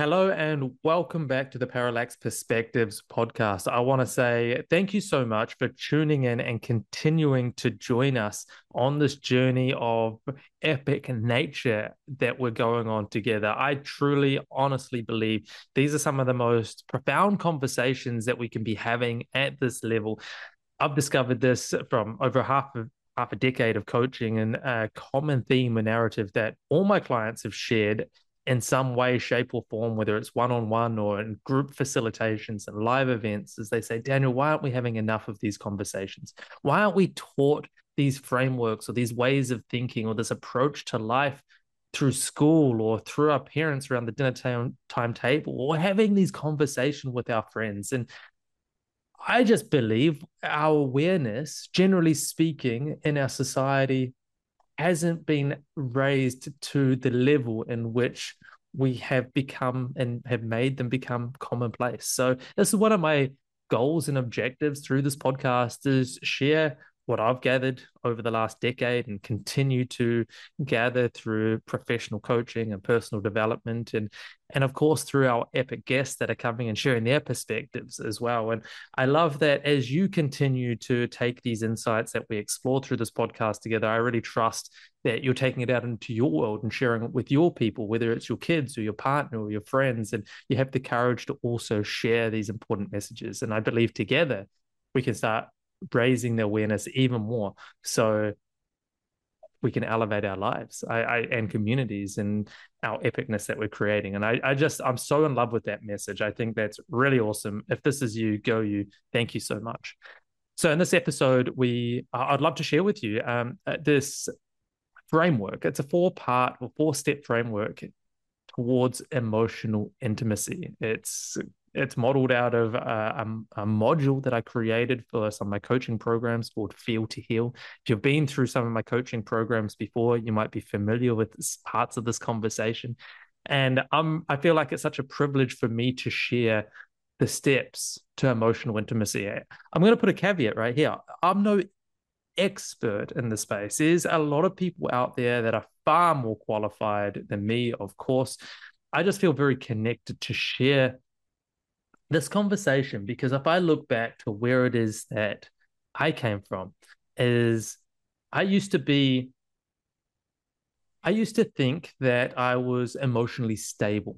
Hello and welcome back to the Parallax Perspectives podcast. I want to say thank you so much for tuning in and continuing to join us on this journey of epic nature that we're going on together. I truly, honestly believe these are some of the most profound conversations that we can be having at this level. I've discovered this from over half a decade of coaching, and a common theme or narrative that all my clients have shared in some way, shape, or form, whether it's one-on-one or in group facilitations and live events, is they say, Daniel, why aren't we having enough of these conversations? Why aren't we taught these frameworks or these ways of thinking or this approach to life through school or through our parents around the dinner time table or having these conversations with our friends? And I just believe our awareness, generally speaking, in our society hasn't been raised to the level in which we have become and have made them become commonplace. So this is one of my goals and objectives through this podcast is share what I've gathered over the last decade and continue to gather through professional coaching and personal development and of course through our epic guests that are coming and sharing their perspectives as well. And I love that as you continue to take these insights that we explore through this podcast together, I really trust that you're taking it out into your world and sharing it with your people, whether it's your kids or your partner or your friends, and you have the courage to also share these important messages. And I believe together we can start raising the awareness even more so we can elevate our lives and communities and our epicness that we're creating. And I'm so in love with that message. I think that's really awesome. If this is you, go you. Thank you so much. So in this episode, I'd love to share with you this framework. It's a four-step framework towards emotional intimacy. It's modeled out of a module that I created for some of my coaching programs called Feel to Heal. If you've been through some of my coaching programs before, you might be familiar with parts of this conversation. And I feel like it's such a privilege for me to share the steps to emotional intimacy. I'm going to put a caveat right here. I'm no expert in the space. There's a lot of people out there that are far more qualified than me, of course. I just feel very connected to share this conversation because if I look back to where it is that I came from, is I used to be, I used to think that I was emotionally stable.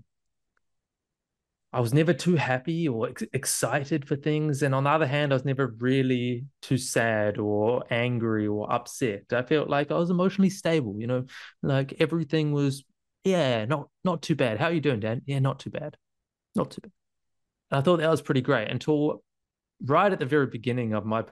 I was never too happy or excited for things. And on the other hand, I was never really too sad or angry or upset. I felt like I was emotionally stable, like everything was, yeah, not too bad. How are you doing, Dan? Yeah, not too bad. Not too bad. And I thought that was pretty great until right at the very beginning of my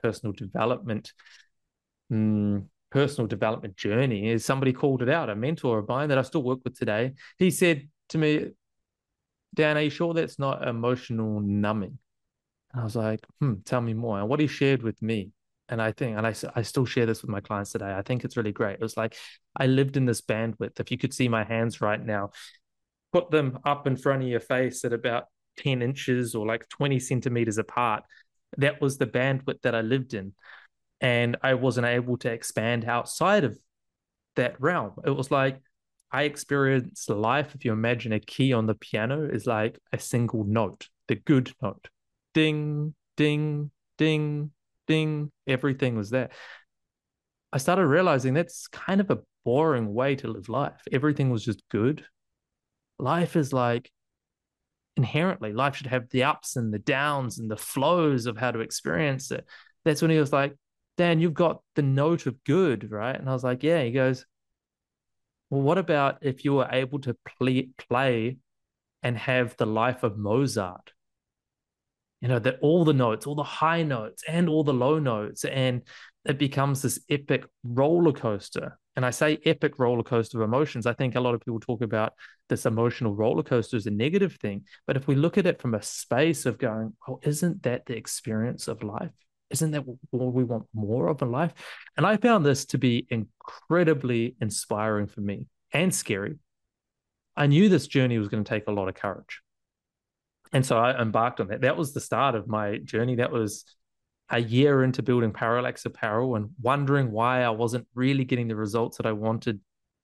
personal development journey, is somebody called it out, a mentor of mine that I still work with today. He said to me, Dan, are you sure that's not emotional numbing? And I was like, tell me more. And what he shared with me, and I still share this with my clients today. I think it's really great. It was like, I lived in this bandwidth. If you could see my hands right now, put them up in front of your face at about 10 inches or like 20 centimeters apart. That was the bandwidth that I lived in. And I wasn't able to expand outside of that realm. It was like I experienced life. If you imagine a key on the piano is like a single note, the good note. Ding, ding, ding, ding. Everything was there. I started realizing that's kind of a boring way to live life. Everything was just good. Life is like inherently, life should have the ups and the downs and the flows of how to experience it. That's when he was like, Dan, you've got the note of good, right? And I was like, yeah. He goes, well, what about if you were able to play and have the life of Mozart? That all the notes, all the high notes and all the low notes, and it becomes this epic roller coaster. And I say epic roller coaster of emotions. I think a lot of people talk about this emotional roller coaster as a negative thing. But if we look at it from a space of going, oh, isn't that the experience of life? Isn't that what we want more of in life? And I found this to be incredibly inspiring for me and scary. I knew this journey was going to take a lot of courage. And so I embarked on that. That was the start of my journey. That was a year into building Parallax Apparel and wondering why I wasn't really getting the results that I wanted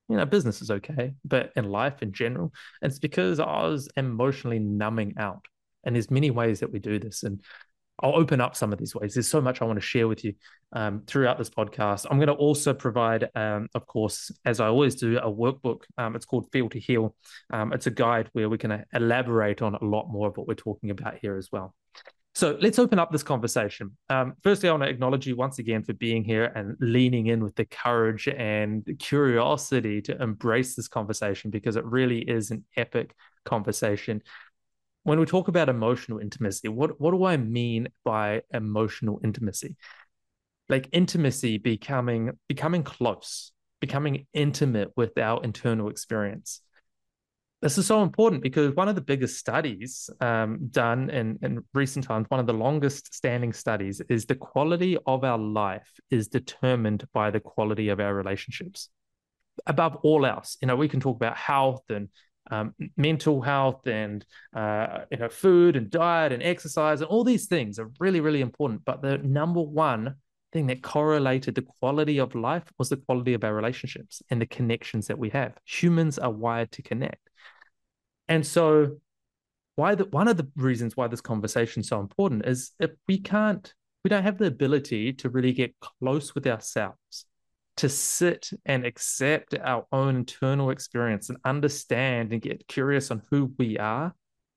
business is okay, but in life in general, it's because I was emotionally numbing out. And there's many ways that we do this. And I'll open up some of these ways. There's so much I want to share with you throughout this podcast. I'm going to also provide, of course, as I always do, a workbook. It's called Feel to Heal. It's a guide where we can elaborate on a lot more of what we're talking about here as well. So let's open up this conversation. Firstly, I want to acknowledge you once again for being here and leaning in with the courage and curiosity to embrace this conversation, because it really is an epic conversation. When we talk about emotional intimacy, what do I mean by emotional intimacy? Like intimacy becoming close, becoming intimate with our internal experience. This is so important because one of the biggest studies done in recent times, one of the longest standing studies, is the quality of our life is determined by the quality of our relationships. Above all else, we can talk about health and mental health and food and diet and exercise, and all these things are really, really important. But the number one thing that correlated the quality of life was the quality of our relationships and the connections that we have. Humans are wired to connect. And so one of the reasons why this conversation is so important is if we don't have the ability to really get close with ourselves, to sit and accept our own internal experience and understand and get curious on who we are,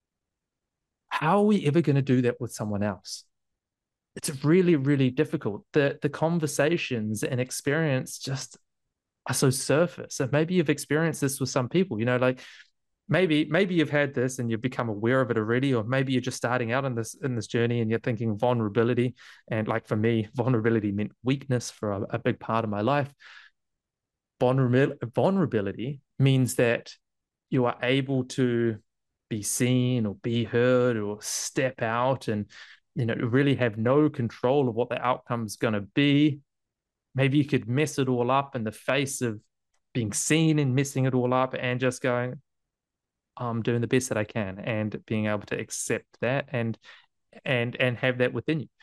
how are we ever going to do that with someone else? It's really, really difficult. The conversations and experience just are so surface. And maybe you've experienced this with some people, like maybe you've had this and you've become aware of it already, or maybe you're just starting out in this journey and you're thinking vulnerability. And like for me, vulnerability meant weakness for a big part of my life. Vulnerability means that you are able to be seen or be heard or step out and really have no control of what the outcome's going to be. Maybe you could mess it all up in the face of being seen and messing it all up, and just going, I'm doing the best that I can, and being able to accept that and have that within you.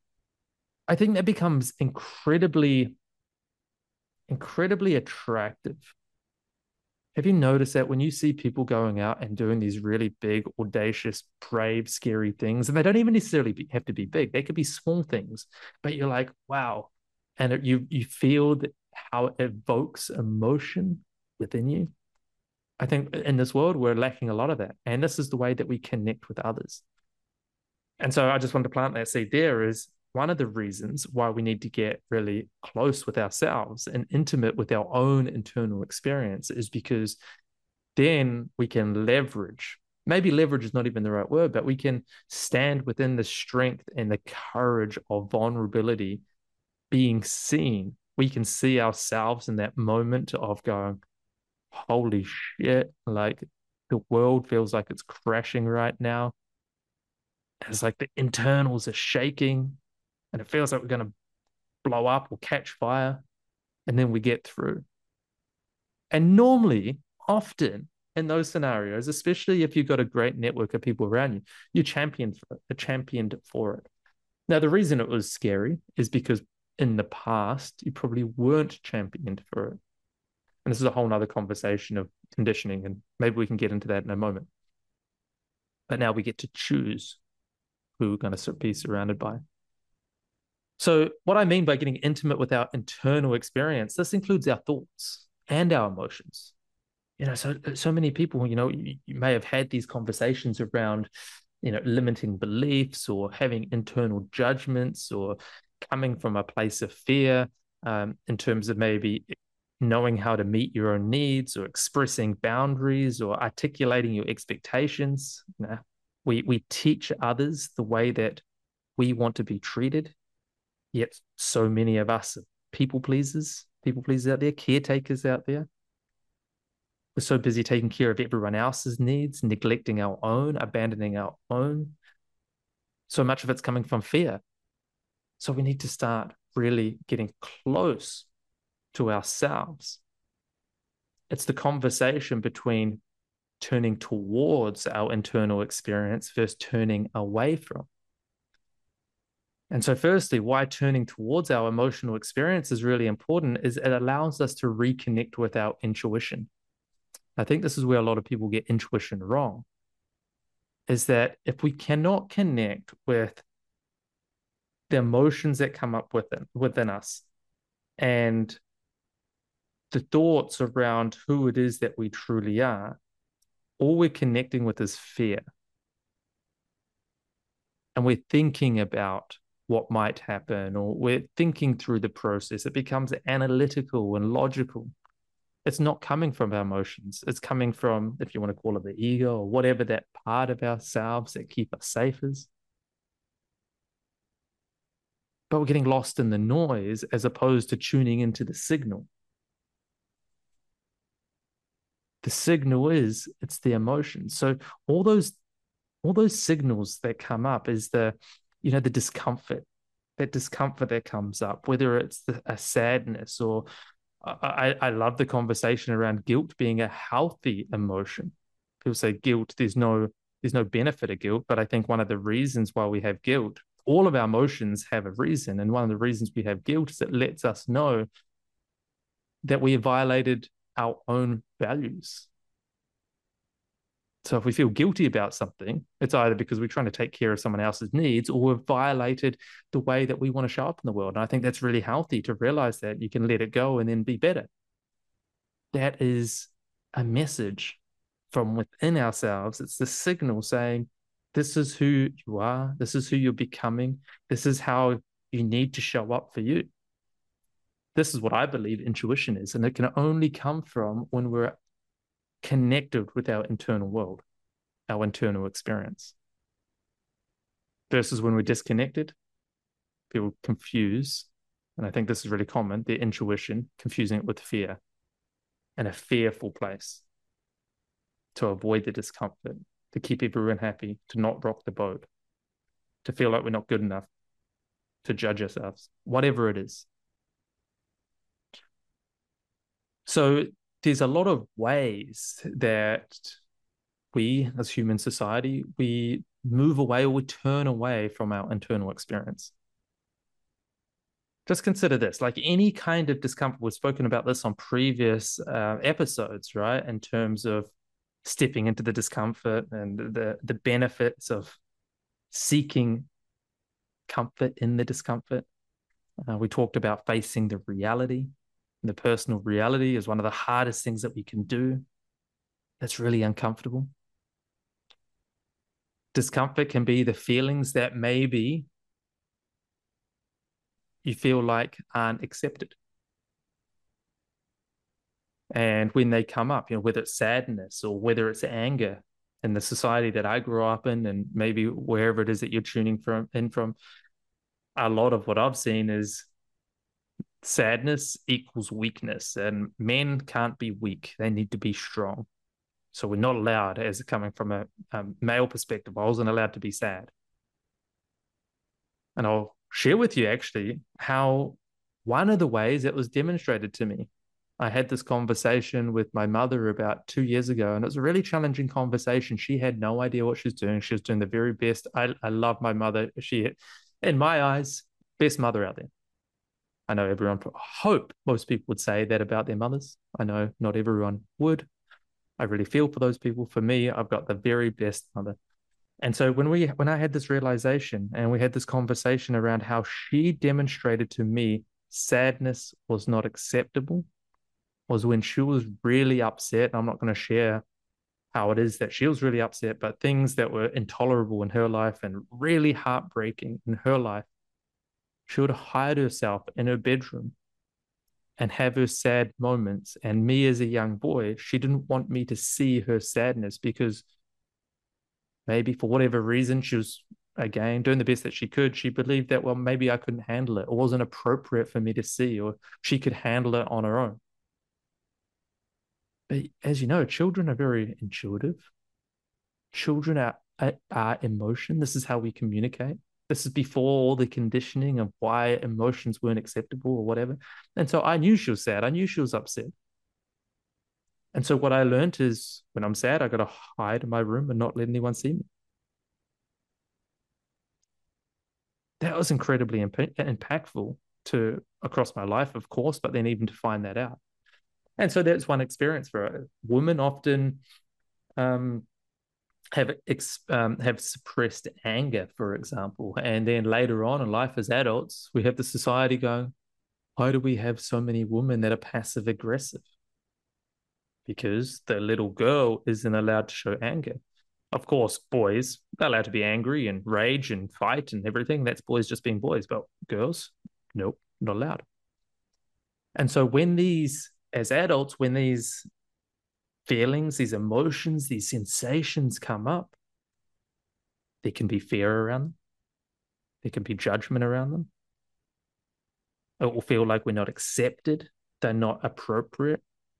I think that becomes incredibly attractive. Have you noticed that when you see people going out and doing these really big, audacious, brave, scary things, and they don't even necessarily have to be big, they could be small things, but you're like, wow. And you feel that how it evokes emotion within you. I think in this world, we're lacking a lot of that. And this is the way that we connect with others. And so I just wanted to plant that seed there. Is one of the reasons why we need to get really close with ourselves and intimate with our own internal experience is because then we can leverage. Maybe leverage is not even the right word, but we can stand within the strength and the courage of vulnerability, being seen. We can see ourselves in that moment of going, holy shit, like the world feels like it's crashing right now. It's like the internals are shaking and it feels like we're going to blow up or catch fire. And then we get through. And normally, often in those scenarios, especially if you've got a great network of people around you, you're championed for it. Now, the reason it was scary is because in the past, you probably weren't championed for it. And this is a whole nother conversation of conditioning, and maybe we can get into that in a moment. But now we get to choose who we're going to be surrounded by. So what I mean by getting intimate with our internal experience, this includes our thoughts and our emotions. So many people, you may have had these conversations around, limiting beliefs or having internal judgments or coming from a place of fear, in terms of maybe knowing how to meet your own needs or expressing boundaries or articulating your expectations. We teach others the way that we want to be treated. Yet so many of us are people pleasers out there, caretakers out there. We're so busy taking care of everyone else's needs, neglecting our own, abandoning our own. So much of it's coming from fear. So we need to start really getting close to ourselves. It's the conversation between turning towards our internal experience versus turning away from. And so, firstly, why turning towards our emotional experience is really important is it allows us to reconnect with our intuition. I think this is where a lot of people get intuition wrong, is that if we cannot connect with the emotions that come up within us and the thoughts around who it is that we truly are, all we're connecting with is fear. And we're thinking about what might happen, or we're thinking through the process. It becomes analytical and logical. It's not coming from our emotions. It's coming from, if you want to call it the ego or whatever that part of ourselves that keep us safe is. But we're getting lost in the noise as opposed to tuning into the signal. The signal is it's the emotion. So all those signals that come up is the discomfort, that discomfort that comes up, whether it's a sadness or I love the conversation around guilt being a healthy emotion. People say guilt, there's no benefit of guilt, but I think one of the reasons why we have guilt, all of our emotions have a reason, and one of the reasons we have guilt is it lets us know that we have violated our own values. So if we feel guilty about something, it's either because we're trying to take care of someone else's needs or we've violated the way that we want to show up in the world. And I think that's really healthy to realize that you can let it go and then be better. That is a message from within ourselves. It's the signal saying, this is who you are. This is who you're becoming. This is how you need to show up for you. This is what I believe intuition is. And it can only come from when we're connected with our internal world, our internal experience. Versus when we're disconnected, people confuse, and I think this is really common, their intuition, confusing it with fear, and a fearful place to avoid the discomfort, to keep everyone happy, to not rock the boat, to feel like we're not good enough, to judge ourselves, whatever it is. So there's a lot of ways that we, as human society, we move away or we turn away from our internal experience. Just consider this, like any kind of discomfort, we've spoken about this on previous episodes, right? In terms of stepping into the discomfort and the benefits of seeking comfort in the discomfort. We talked about facing the reality. The personal reality is one of the hardest things that we can do. That's really uncomfortable. Discomfort can be the feelings that maybe you feel like aren't accepted. And when they come up, whether it's sadness or whether it's anger in the society that I grew up in, and maybe wherever it is that you're tuning in from, a lot of what I've seen is sadness equals weakness, and men can't be weak. They need to be strong. So we're not allowed, as coming from a male perspective, I wasn't allowed to be sad. And I'll share with you actually how one of the ways it was demonstrated to me. I had this conversation with my mother about 2 years ago, and it was a really challenging conversation. She had no idea what she was doing. She was doing the very best. I love my mother. She, in my eyes, best mother out there. I know everyone, I hope most people would say that about their mothers. I know not everyone would. I really feel for those people. For me, I've got the very best mother. And so when I had this realization and we had this conversation around how she demonstrated to me sadness was not acceptable, was when she was really upset. I'm not going to share how it is that she was really upset, but things that were intolerable in her life and really heartbreaking in her life, she would hide herself in her bedroom and have her sad moments. And me as a young boy, she didn't want me to see her sadness because maybe for whatever reason, she was, again, doing the best that she could. She believed that, well, maybe I couldn't handle it or wasn't appropriate for me to see, or she could handle it on her own. But as you know, children are very intuitive. Children are emotion. This is how we communicate. This is before all the conditioning of why emotions weren't acceptable or whatever. And so I knew she was sad. I knew she was upset. And so what I learned is when I'm sad, I got to hide in my room and not let anyone see me. That was incredibly impactful to across my life, of course, but then even to find that out. And so that's one experience for it. Women often um, have suppressed anger, for example, and then later on in life as adults, we have the society going, why do we have so many women that are passive aggressive? Because the little girl isn't allowed to show anger. Of course, boys, they're allowed to be angry and rage and fight and everything. That's boys just being boys. But girls, nope, not allowed. And so as adults, when these feelings, these emotions, these sensations come up, there can be fear around them. There can be judgment around them. It will feel like we're not accepted. They're not appropriate.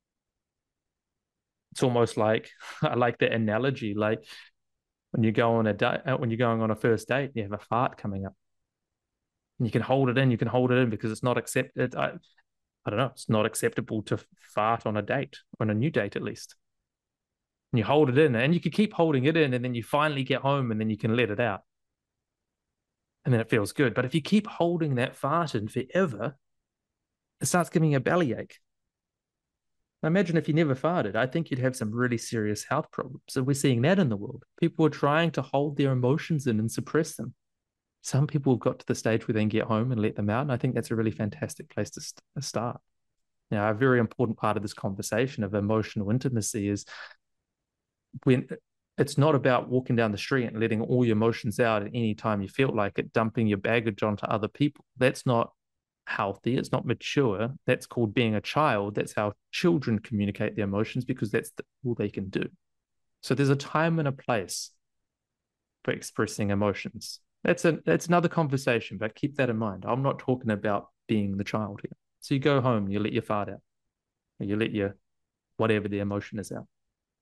It's almost like, I like the analogy, like when you go on a date, when you're going on a first date, you have a fart coming up. And you can hold it in because it's not accepted. I don't know, it's not acceptable to fart on a date, on a new date at least. And you hold it in and you can keep holding it in and then you finally get home and then you can let it out. And then it feels good. But if you keep holding that fart in forever, it starts giving you a bellyache. Now imagine if you never farted. I think you'd have some really serious health problems. So we're seeing that in the world. People are trying to hold their emotions in and suppress them. Some people have got to the stage where they can get home and let them out. And I think that's a really fantastic place to start. Now, a very important part of this conversation of emotional intimacy is when it's not about walking down the street and letting all your emotions out at any time you feel like it, dumping your baggage onto other people. That's not healthy. It's not mature. That's called being a child. That's how children communicate their emotions because that's all they can do. So there's a time and a place for expressing emotions. That's another conversation, but keep that in mind. I'm not talking about being the child here. So you go home, you let your fart out, or you let your whatever the emotion is out.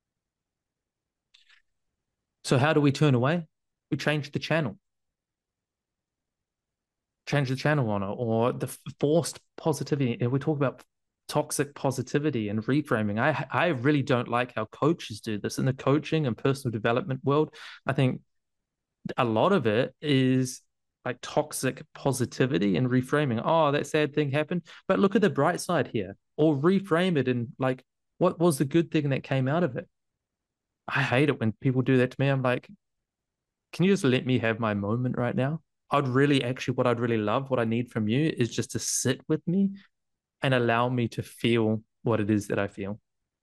So how do we turn away? We change the channel. Change the channel on it, or the forced positivity. And we talk about toxic positivity and reframing. I really don't like how coaches do this in the coaching and personal development world. I think a lot of it is like toxic positivity and reframing. Oh, that sad thing happened, but look at the bright side here, or reframe it and like, what was the good thing that came out of it? I hate it when people do that to me. I'm like, can you just let me have my moment right now? What I'd really love, what I need from you is just to sit with me and allow me to feel what it is that I feel.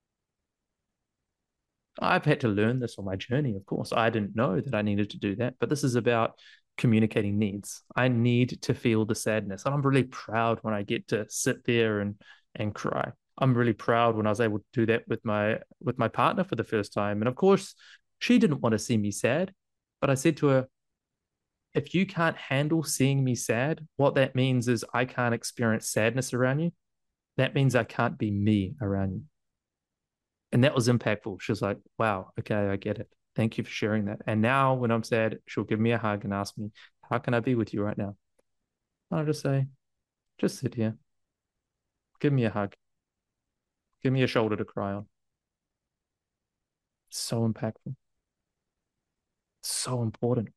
I've had to learn this on my journey, of course. I didn't know that I needed to do that, but this is about communicating needs. I need to feel the sadness. And I'm really proud when I get to sit there and cry. I'm really proud when I was able to do that with my partner for the first time. And of course, she didn't want to see me sad, but I said to her, if you can't handle seeing me sad, what that means is I can't experience sadness around you. That means I can't be me around you. And that was impactful. She was like, wow, okay, I get it. Thank you for sharing that. And now when I'm sad, she'll give me a hug and ask me, how can I be with you right now? And I'll just say, just sit here. Give me a hug. Give me a shoulder to cry on. So impactful. So important.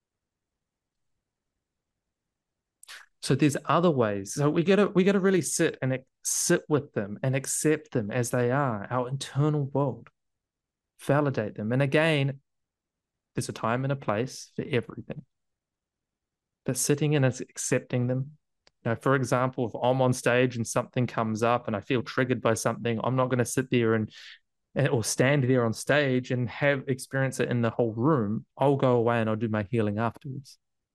So there's other ways. So we gotta really sit with them and accept them as they are, our internal world, validate them. And again, there's a time and a place for everything. But sitting in and accepting them. For example, if I'm on stage and something comes up and I feel triggered by something, I'm not going to sit there or stand there on stage and have experience it in the whole room. I'll go away and I'll do my healing afterwards.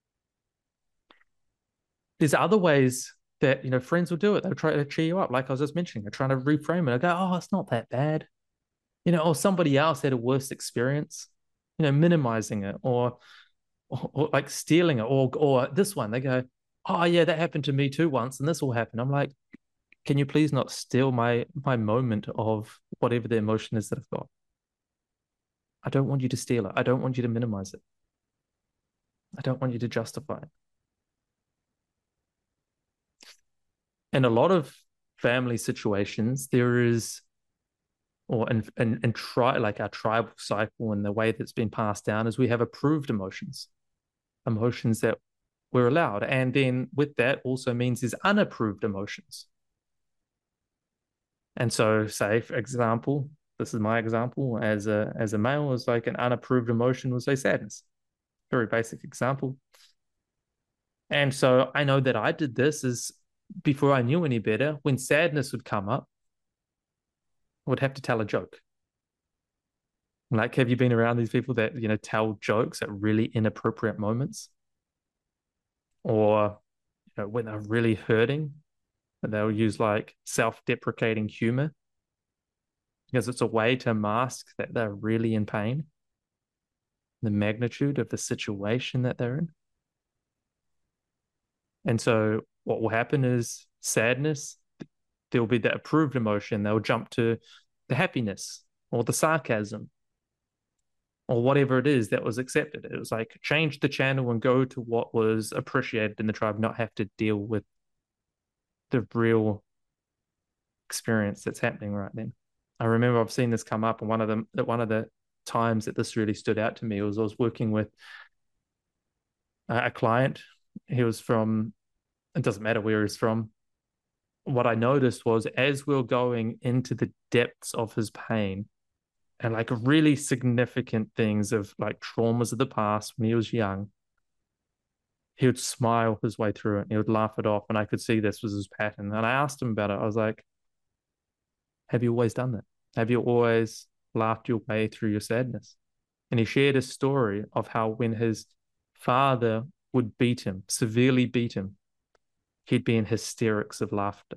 There's other ways that friends will do it. They'll try to cheer you up, like I was just mentioning. They're trying to reframe it. I go, oh, it's not that bad. Or somebody else had a worse experience, minimizing it or like stealing it, or this one, they go, oh yeah, that happened to me too once, and this will happen. I'm like, can you please not steal my moment of whatever the emotion is that I've got? I don't want you to steal it. I don't want you to minimize it. I don't want you to justify it. In a lot of family situations, there is, or and try like our tribal cycle and the way that's been passed down is we have approved emotions that we're allowed. And then with that also means there's unapproved emotions. And so, say, for example, this is my example as a male, is like an unapproved emotion was say sadness. Very basic example. And so I know that I did this is before I knew any better, when sadness would come up, I would have to tell a joke. Like, have you been around these people that, tell jokes at really inappropriate moments? Or, when they're really hurting, they'll use like self-deprecating humor because it's a way to mask that they're really in pain, the magnitude of the situation that they're in. And so what will happen is sadness, there'll be that approved emotion. They'll jump to the happiness or the sarcasm or whatever it is that was accepted. It was like change the channel and go to what was appreciated in the tribe, not have to deal with the real experience that's happening right then. I remember I've seen this come up, and one of the times that this really stood out to me was I was working with a client. He was from, it doesn't matter where he's from. What I noticed was as we we're going into the depths of his pain and like really significant things of like traumas of the past when he was young, he would smile his way through it and he would laugh it off. And I could see this was his pattern. And I asked him about it. I was like, have you always done that? Have you always laughed your way through your sadness? And he shared a story of how when his father would beat him, severely beat him, he'd be in hysterics of laughter.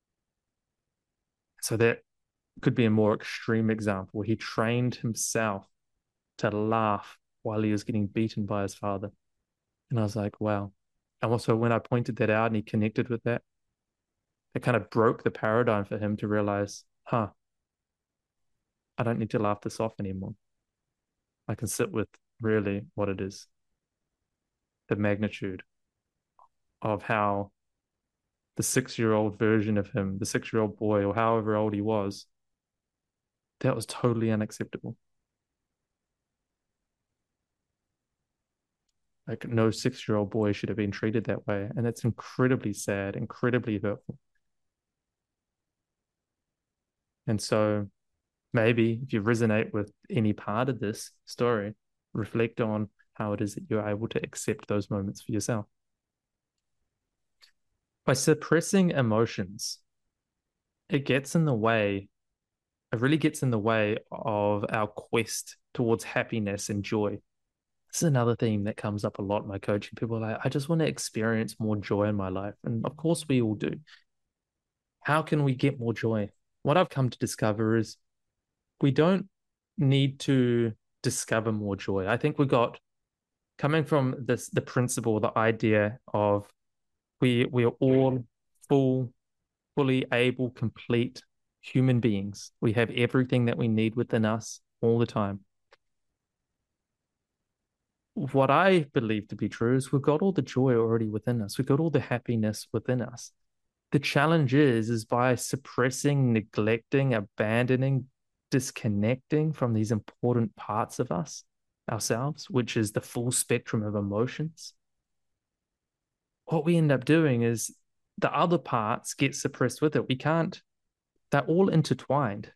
So that could be a more extreme example. He trained himself to laugh while he was getting beaten by his father. And I was like, wow. And also when I pointed that out and he connected with that, it kind of broke the paradigm for him to realize, I don't need to laugh this off anymore. I can sit with really what it is, the magnitude of how the 6-year-old version of him, the 6-year-old boy, or however old he was, that was totally unacceptable. Like, no 6-year-old boy should have been treated that way. And it's incredibly sad, incredibly hurtful. And so maybe if you resonate with any part of this story, reflect on how it is that you're able to accept those moments for yourself. By suppressing emotions, it gets in the way, it really gets in the way of our quest towards happiness and joy. This is another theme that comes up a lot in my coaching. People are like, I just want to experience more joy in my life. And of course, we all do. How can we get more joy? What I've come to discover is we don't need to discover more joy. I think we got coming from this the principle, the idea of we are all fully able, complete human beings. We have everything that we need within us all the time. What I believe to be true is we've got all the joy already within us. We've got all the happiness within us. The challenge is by suppressing, neglecting, abandoning, disconnecting from these important parts of us, ourselves, which is the full spectrum of emotions. What we end up doing is the other parts get suppressed with it. We can't, they're all intertwined.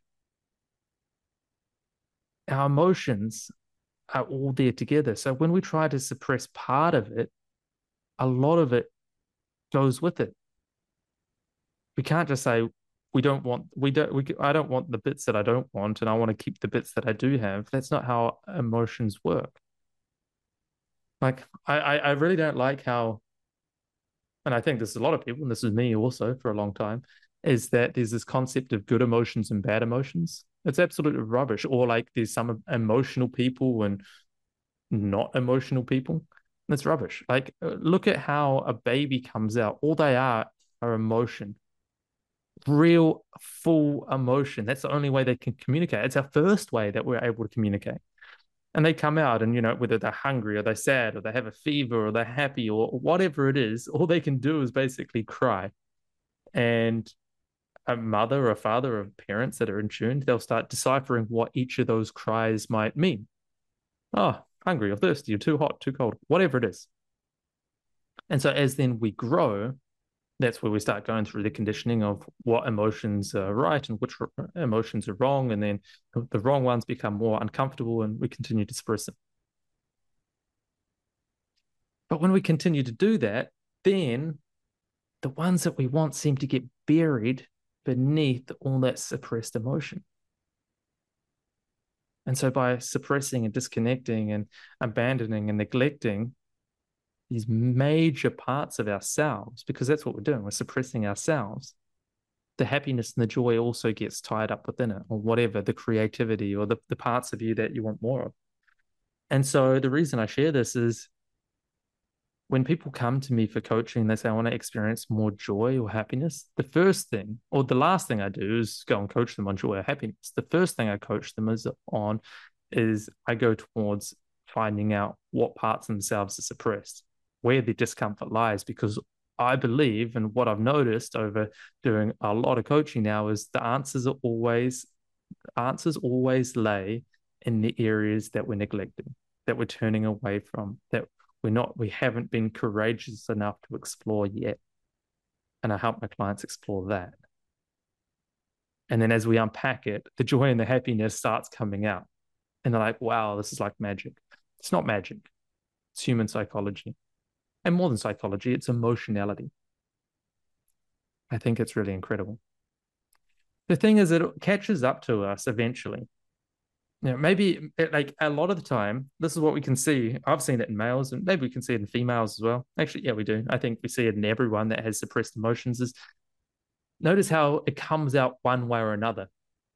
Our emotions are all there together. So when we try to suppress part of it, a lot of it goes with it. We can't just say I don't want the bits that I don't want, and I want to keep the bits that I do have. That's not how emotions work. Like I really don't like how, and I think this is a lot of people, and this is me also for a long time, is that there's this concept of good emotions and bad emotions. It's absolutely rubbish. Or like there's some emotional people and not emotional people. That's rubbish. Like look at how a baby comes out. All they are emotion, real full emotion. That's the only way they can communicate. It's our first way that we're able to communicate. And they come out and, whether they're hungry or they're sad or they have a fever or they're happy or whatever it is, all they can do is basically cry. And a mother or a father or parents that are in tune, they'll start deciphering what each of those cries might mean. Oh, hungry or thirsty or too hot, too cold, whatever it is. And so as then we grow, that's where we start going through the conditioning of what emotions are right and which emotions are wrong. And then the wrong ones become more uncomfortable and we continue to suppress them. But when we continue to do that, then the ones that we want seem to get buried beneath all that suppressed emotion. And so by suppressing and disconnecting and abandoning and neglecting these major parts of ourselves, because that's what we're doing, we're suppressing ourselves, the happiness and the joy also gets tied up within it, or whatever, the creativity or the parts of you that you want more of. And so the reason I share this is when people come to me for coaching, they say, I want to experience more joy or happiness. The first thing, or the last thing I do is go and coach them on joy or happiness. The first thing I coach them is I go towards finding out what parts of themselves are suppressed, where the discomfort lies, because I believe, and what I've noticed over doing a lot of coaching now is the answers always lay in the areas that we're neglecting, that we're turning away from, that we haven't been courageous enough to explore yet. And I help my clients explore that. And then as we unpack it, the joy and the happiness starts coming out. And they're like, wow, this is like magic. It's not magic. It's human psychology. And more than psychology, it's emotionality. I think it's really incredible. The thing is, it catches up to us eventually. Maybe like a lot of the time, this is what we can see. I've seen it in males, and maybe we can see it in females as well. Actually, yeah, we do. I think we see it in everyone that has suppressed emotions. Is notice how it comes out one way or another.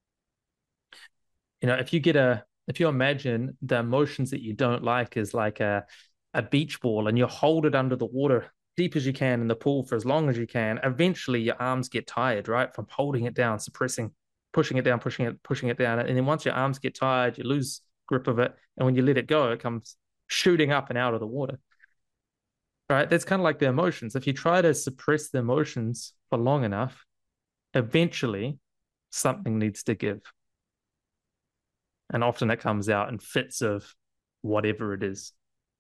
If you imagine the emotions that you don't like is like a beach ball, and you hold it under the water deep as you can in the pool for as long as you can, eventually your arms get tired, right? From holding it down, suppressing, pushing it down, pushing it down. And then once your arms get tired, you lose grip of it. And when you let it go, it comes shooting up and out of the water. Right? That's kind of like the emotions. If you try to suppress the emotions for long enough, eventually something needs to give. And often that comes out in fits of whatever it is.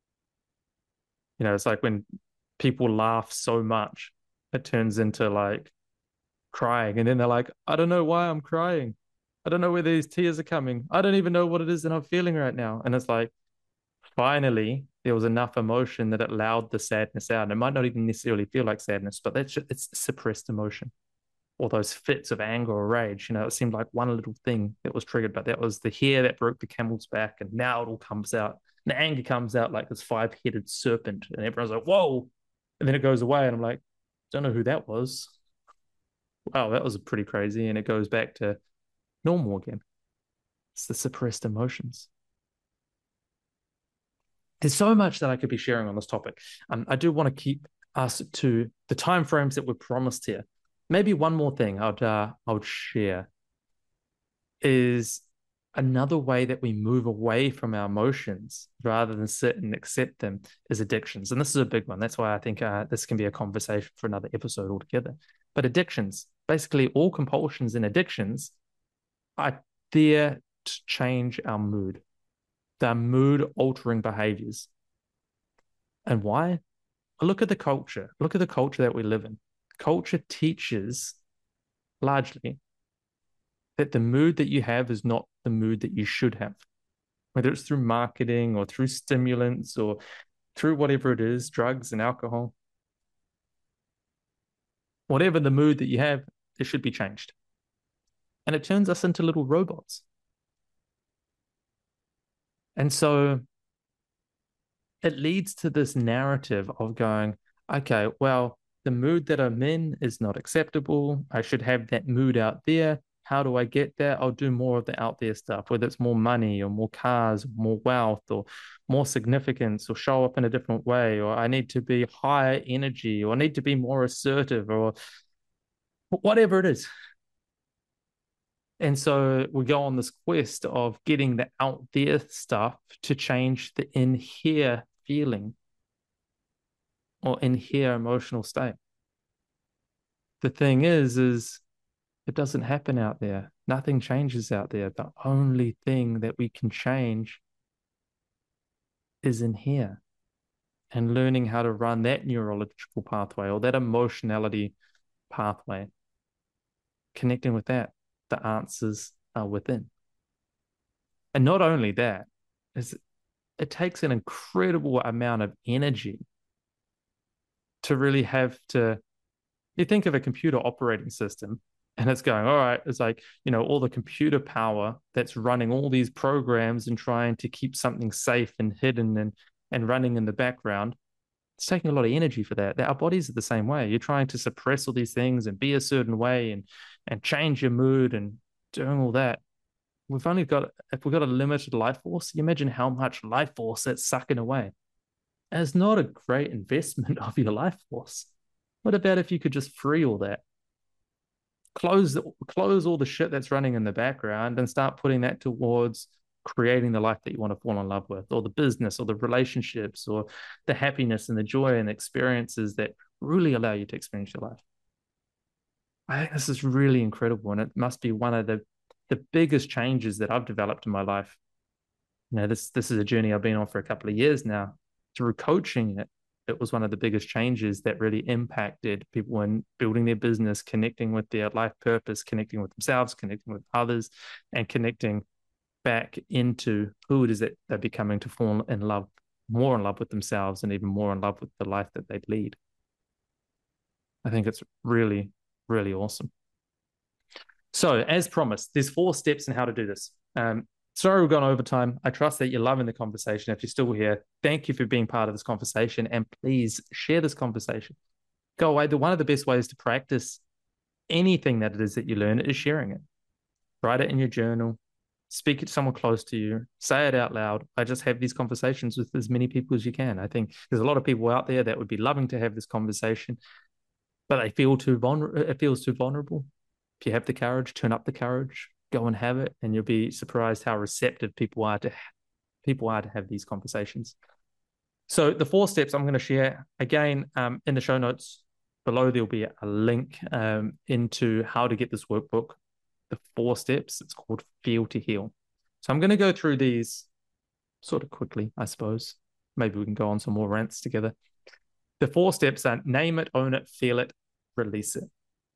It's like when people laugh so much, it turns into like crying. And then they're like, I don't know why I'm crying. I don't know where these tears are coming. I don't even know what it is that I'm feeling right now. And it's like, finally, there was enough emotion that it allowed the sadness out. And it might not even necessarily feel like sadness, but it's suppressed emotion. Or those fits of anger or rage, it seemed like one little thing that was triggered, but that was the hair that broke the camel's back. And now it all comes out. And the anger comes out like this five-headed serpent. And everyone's like, whoa. And then it goes away. And I'm like, don't know who that was. Wow, that was pretty crazy. And it goes back to normal again. It's the suppressed emotions. There's so much that I could be sharing on this topic. I do want to keep us to the timeframes that we're promised here. Maybe one more thing I would share is another way that we move away from our emotions rather than sit and accept them is addictions. And this is a big one. That's why I think this can be a conversation for another episode altogether. But addictions, basically all compulsions and addictions are there to change our mood. They're mood altering behaviors. And why? Look at the culture. Look at the culture that we live in. Culture teaches largely that the mood that you have is not the mood that you should have, whether it's through marketing or through stimulants or through whatever it is, drugs and alcohol. Whatever the mood that you have, it should be changed. And it turns us into little robots. And so it leads to this narrative of going, okay, well, the mood that I'm in is not acceptable. I should have that mood out there. How do I get there? I'll do more of the out there stuff, whether it's more money or more cars, or more wealth or more significance or show up in a different way, or I need to be higher energy or I need to be more assertive or whatever it is. And so we go on this quest of getting the out there stuff to change the in here feeling or in here emotional state. The thing is it doesn't happen out there. Nothing changes out there. The only thing that we can change is in here. and learning how to run that neurological pathway or that emotionality pathway, connecting with that, the answers are within. And not only that, is it takes an incredible amount of energy to really have to, you think of a computer operating system and it's going, all right, it's like, all the computer power that's running all these programs and trying to keep something safe and hidden and running in the background. It's taking a lot of energy for that. Our bodies are the same way. You're trying to suppress all these things and be a certain way and change your mood and doing all that. If we've got a limited life force, you imagine how much life force that's sucking away. And it's not a great investment of your life force. What about if you could just free all that? Close all the shit that's running in the background and start putting that towards creating the life that you want to fall in love with, or the business or the relationships or the happiness and the joy and the experiences that really allow you to experience your life. I think this is really incredible, and it must be one of the biggest changes that I've developed in my life. This is a journey I've been on for a couple of years now. Through coaching it was one of the biggest changes that really impacted people in building their business, connecting with their life purpose, connecting with themselves, connecting with others, and connecting back into who it is that they're becoming to fall in love, more in love with themselves and even more in love with the life that they lead. I think it's really, really awesome. So as promised, there's 4 steps in how to do this. Sorry we've gone over time. I trust that you're loving the conversation. If you're still here, thank you for being part of this conversation, and please share this conversation. Go away. One of the best ways to practice anything that it is that you learn is sharing it. Write it in your journal, speak it to someone close to you, say it out loud. I just have these conversations with as many people as you can. I think there's a lot of people out there that would be loving to have this conversation, but they feel too vulnerable. It feels too vulnerable. If you have the courage, turn up the courage, go and have it, and you'll be surprised how receptive people are to have these conversations. So the 4 steps I'm going to share again in the show notes below. There'll be a link into how to get this workbook. The 4 steps. It's called Feel to Heal. So I'm going to go through these sort of quickly, I suppose. Maybe we can go on some more rants together. The 4 steps are name it, own it, feel it, release it.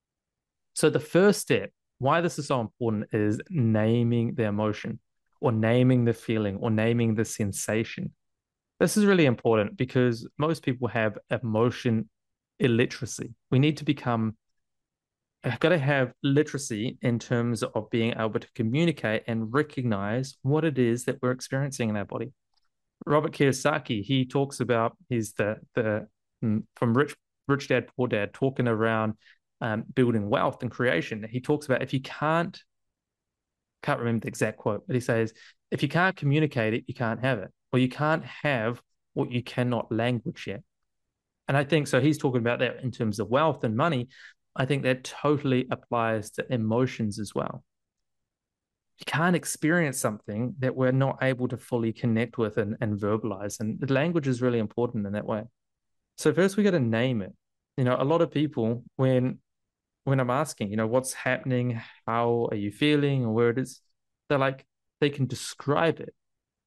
So the first step, why this is so important, is naming the emotion or naming the feeling or naming the sensation. This is really important because most people have emotion illiteracy. We need to I've got to have literacy in terms of being able to communicate and recognize what it is that we're experiencing in our body. Robert Kiyosaki, he talks about, he's from Rich Dad, Poor Dad, talking around building wealth and creation. He talks about if you can't remember the exact quote, but he says, if you can't communicate it, you can't have it, or you can't have what you cannot language yet. And I think so. He's talking about that in terms of wealth and money. I think that totally applies to emotions as well. You can't experience something that we're not able to fully connect with and verbalize. And the language is really important in that way. So first we got to name it. A lot of people, when I'm asking, what's happening, how are you feeling, or where it is, they can describe it.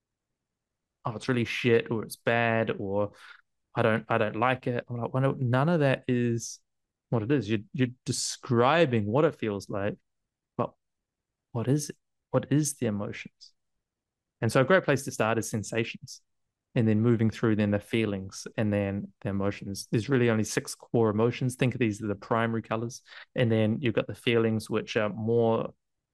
Oh, it's really shit, or it's bad, or I don't like it. I'm like, well, no, none of that is what it is. You're describing what it feels like, but what is it? What is the emotions? And so a great place to start is sensations, and then moving through then the feelings and then the emotions. There's really only 6 core emotions. Think of these as the primary colors. And then you've got the feelings, which are more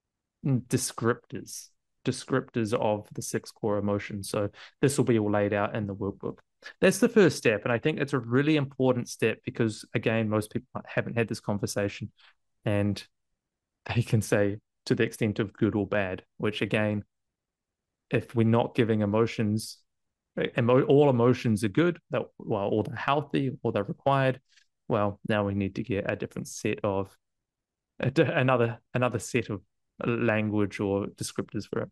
descriptors of the 6 core emotions. So this will be all laid out in the workbook. That's the first step. And I think it's a really important step because, again, most people haven't had this conversation and they can say to the extent of good or bad, which, again, if we're not giving emotions, all emotions are good, or they're healthy or they're required, well, now we need to get a different set of another set of language or descriptors for it.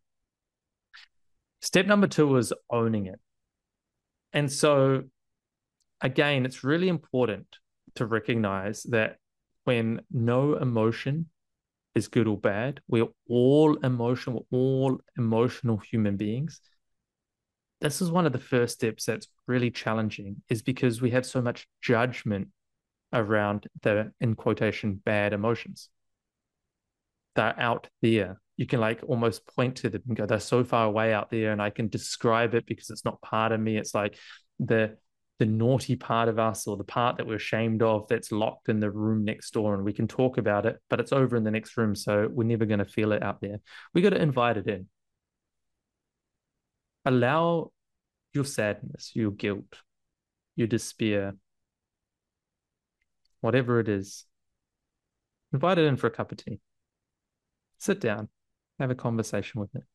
Step number 2 is owning it. And so, again, it's really important to recognize that when no emotion is good or bad, we're all emotional human beings. This is one of the first steps that's really challenging, is because we have so much judgment around the, in quotation, bad emotions. They're out there. You can like almost point to them and go, they're so far away out there, and I can describe it because it's not part of me. It's like the the naughty part of us, or the part that we're ashamed of, that's locked in the room next door, and we can talk about it, but it's over in the next room, so we're never going to feel it out there. We got to invite it in. Allow your sadness, your guilt, your despair, whatever it is, invite it in for a cup of tea. Sit down, have a conversation with it.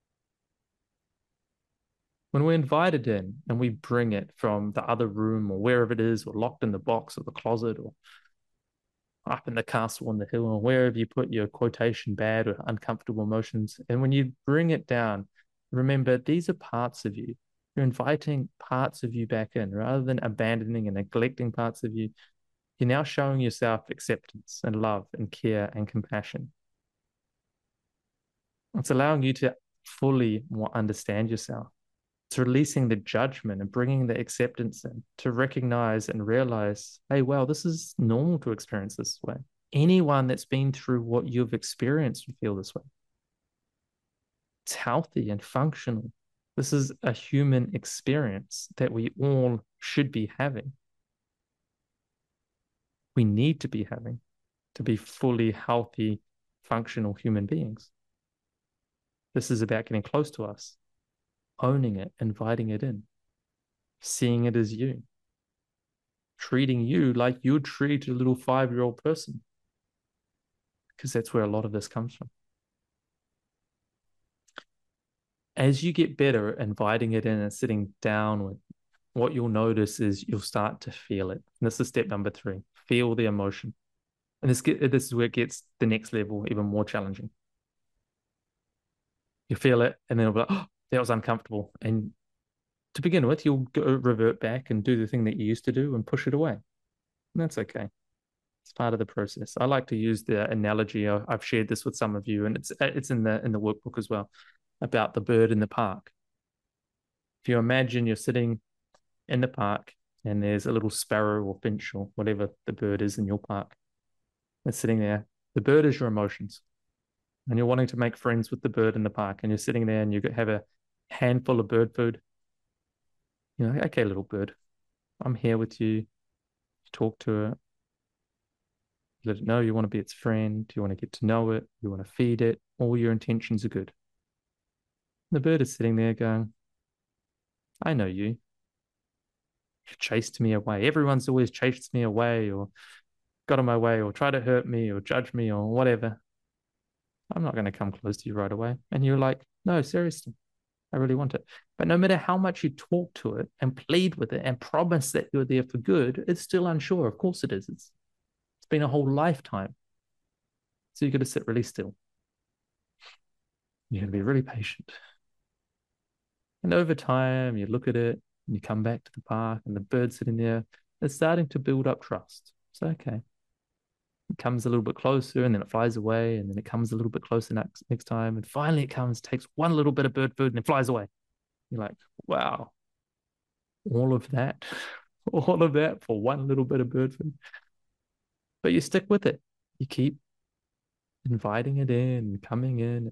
When we're invited in and we bring it from the other room or wherever it is, or locked in the box or the closet or up in the castle on the hill, or wherever you put your quotation bad or uncomfortable emotions, and when you bring it down, remember these are parts of you. You're inviting parts of you back in rather than abandoning and neglecting parts of you. You're now showing yourself acceptance and love and care and compassion. It's allowing you to fully understand yourself. It's releasing the judgment and bringing the acceptance in, to recognize and realize, hey, well, this is normal to experience this way. Anyone that's been through what you've experienced would feel this way. It's healthy and functional. This is a human experience that we all should be having. We need to be having to be fully healthy, functional human beings. This is about getting close to us, owning it, inviting it in, seeing it as you, treating you like you'd treat a little 5-year-old person, because that's where a lot of this comes from. As you get better at inviting it in and sitting down with, what you'll notice is you'll start to feel it. And this is step number 3. Feel the emotion. And this is where it gets the next level even more challenging. You feel it, and then it'll be like, oh, that was uncomfortable. And to begin with, you'll revert back and do the thing that you used to do and push it away. And that's okay. It's part of the process. I like to use the analogy. I've shared this with some of you, and it's in the workbook as well, about the bird in the park. If you imagine you're sitting in the park and there's a little sparrow or finch or whatever the bird is in your park, it's sitting there. The bird is your emotions, and you're wanting to make friends with the bird in the park, and you're sitting there and you have a handful of bird food. You're like, okay, little bird, I'm here with you. You talk to it, let it know you want to be its friend, you want to get to know it, you want to feed it, all your intentions are good. The bird is sitting there going, I know you. You've chased me away. Everyone's always chased me away, or got in my way, or tried to hurt me, or judge me, or whatever. I'm not going to come close to you right away. And you're like, no, seriously, I really want it. But no matter how much you talk to it and plead with it and promise that you're there for good, it's still unsure. Of course it is. It's been a whole lifetime. So you've got to sit really still. You're going to be really patient. And over time, you look at it and you come back to the park, and the bird's sitting there. It's starting to build up trust. So, okay. It comes a little bit closer, and then it flies away, and then it comes a little bit closer next time. And finally it comes, takes one little bit of bird food, and it flies away. You're like, wow, all of that, all of that for one little bit of bird food. But you stick with it. You keep inviting it in, coming in.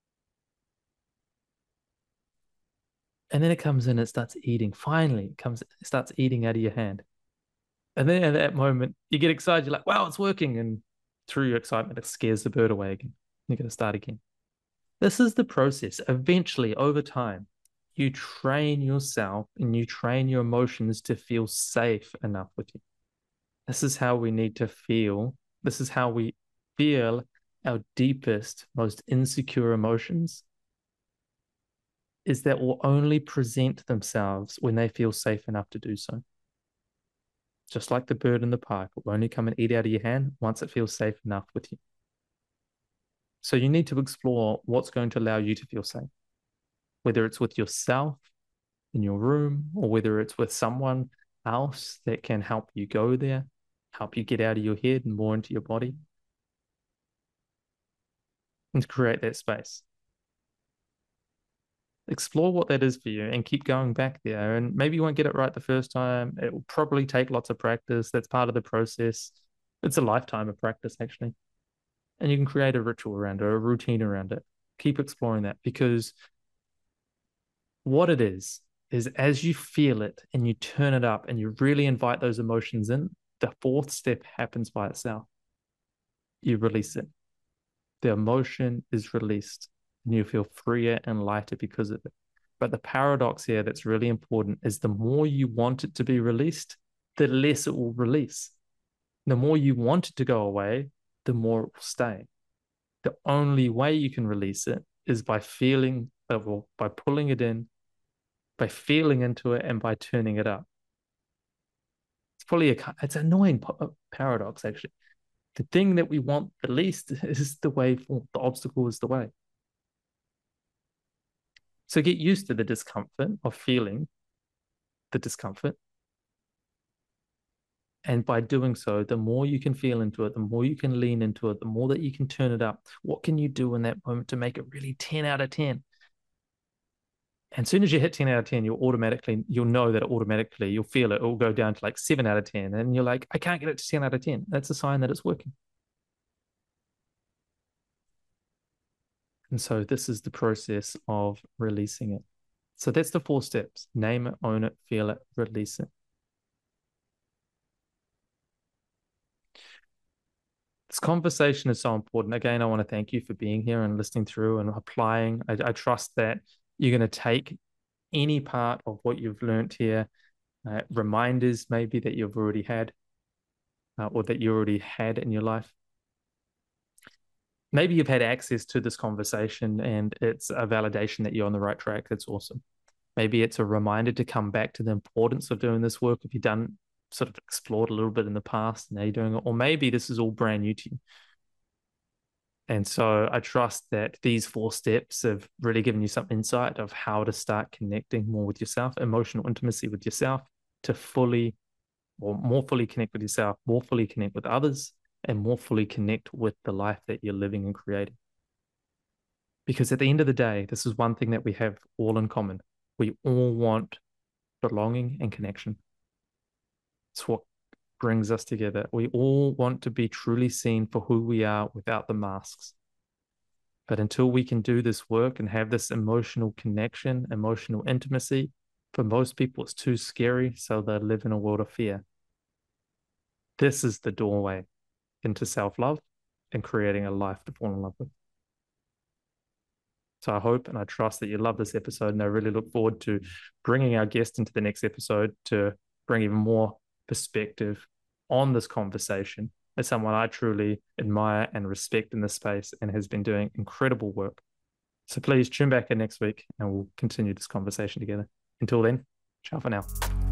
And then it comes in, it starts eating. Finally, it starts eating out of your hand. And then at that moment, you get excited. You're like, wow, it's working. And through your excitement, it scares the bird away again. You're going to start again. This is the process. Eventually, over time, you train yourself and you train your emotions to feel safe enough with you. This is how we need to feel. This is how we feel our deepest, most insecure emotions, is that will only present themselves when they feel safe enough to do so. Just like the bird in the park, it will only come and eat out of your hand once it feels safe enough with you. So you need to explore what's going to allow you to feel safe, whether it's with yourself in your room, or whether it's with someone else that can help you go there, help you get out of your head and more into your body, and to create that space. Explore what that is for you and keep going back there. And maybe you won't get it right the first time. It will probably take lots of practice. That's part of the process. It's a lifetime of practice, actually. And you can create a ritual around it, a routine around it. Keep exploring that, because what it is as you feel it and you turn it up and you really invite those emotions in, the fourth step happens by itself. You release it. The emotion is released and you feel freer and lighter because of it. But the paradox here that's really important is the more you want it to be released, the less it will release. The more you want it to go away, the more it will stay. The only way you can release it is by feeling, well, by pulling it in, by feeling into it, and by turning it up. It's an annoying paradox, actually. The thing that we want the least is the way forward. The obstacle is the way. So get used to the discomfort of feeling the discomfort. And by doing so, the more you can feel into it, the more you can lean into it, the more that you can turn it up. What can you do in that moment to make it really 10 out of 10? And as soon as you hit 10 out of 10, you'll know that automatically you'll feel it. It will go down to like 7 out of 10. And you're like, I can't get it to 10 out of 10. That's a sign that it's working. And so this is the process of releasing it. So that's the 4 steps: name it, own it, feel it, release it. This conversation is so important. Again, I want to thank you for being here and listening through and applying. I trust that you're going to take any part of what you've learned here, reminders maybe that you've already had, or that you already had in your life. Maybe you've had access to this conversation and it's a validation that you're on the right track. That's awesome. Maybe it's a reminder to come back to the importance of doing this work if you've done sort of explored a little bit in the past, now you're doing it, or maybe this is all brand new to you. And so I trust that these 4 steps have really given you some insight of how to start connecting more with yourself, emotional intimacy with yourself, to fully or more fully connect with yourself, more fully connect with others, and more fully connect with the life that you're living and creating. Because at the end of the day, this is one thing that we have all in common. We all want belonging and connection. It's what brings us together. We all want to be truly seen for who we are without the masks. But until we can do this work and have this emotional connection, emotional intimacy, for most people, it's too scary, so they live in a world of fear. This is the doorway into self-love and creating a life to fall in love with. So I hope and I trust that you love this episode, and I really look forward to bringing our guest into the next episode to bring even more perspective on this conversation as someone I truly admire and respect in this space and has been doing incredible work. So please tune back in next week and we'll continue this conversation together. Until then, ciao for now.